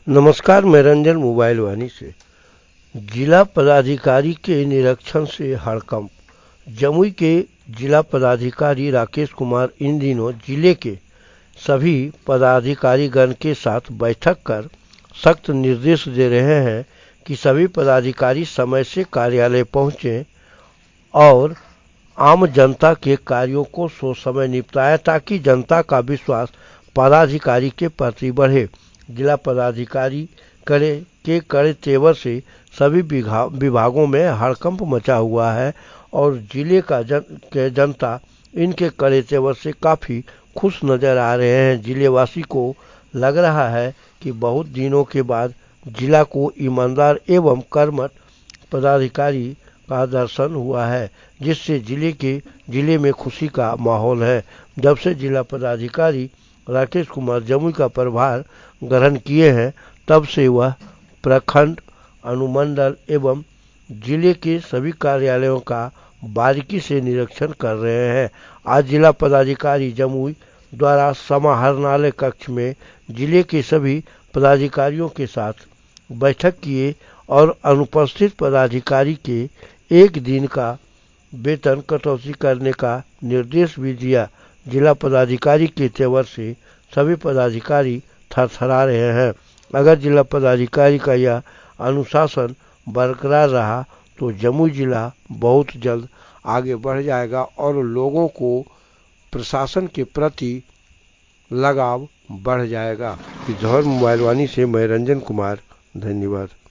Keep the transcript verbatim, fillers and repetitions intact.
नमस्कार, मैं रंजन मोबाइल वानी से। जिला पदाधिकारी के निरीक्षण से हड़कंप। जमुई के जिला पदाधिकारी राकेश कुमार इन दिनों जिले के सभी पदाधिकारीगण के साथ बैठक कर सख्त निर्देश दे रहे हैं कि सभी पदाधिकारी समय से कार्यालय पहुंचें और आम जनता के कार्यों को सोच समय निपटाएं, ताकि जनता का विश्वास पदाधिकारी के प्रति बढ़े। जिला पदाधिकारी करे के कड़े तेवर से सभी विभागों में हड़कंप मचा हुआ है और जिले का जन के जनता इनके कड़े तेवर से काफ़ी खुश नज़र आ रहे हैं। जिलेवासी को लग रहा है कि बहुत दिनों के बाद जिला को ईमानदार एवं कर्मठ पदाधिकारी का दर्शन हुआ है, जिससे जिले के जिले में खुशी का माहौल है। जब से जिला पदाधिकारी राकेश कुमार जमुई का प्रभार ग्रहण किए हैं, तब से वह प्रखंड, अनुमंडल एवं जिले के सभी कार्यालयों का बारीकी से निरीक्षण कर रहे हैं। आज जिला पदाधिकारी जमुई द्वारा समाहरणालय कक्ष में जिले के सभी पदाधिकारियों के साथ बैठक किए और अनुपस्थित पदाधिकारी के एक दिन का वेतन कटौती करने का निर्देश भी दिया। जिला पदाधिकारी के तेवर से सभी पदाधिकारी थरथरा रहे हैं। अगर जिला पदाधिकारी का यह अनुशासन बरकरार रहा तो जमुई जिला बहुत जल्द आगे बढ़ जाएगा और लोगों को प्रशासन के प्रति लगाव बढ़ जाएगा। धौर मोबाइल वानी से मैं रंजन कुमार, धन्यवाद।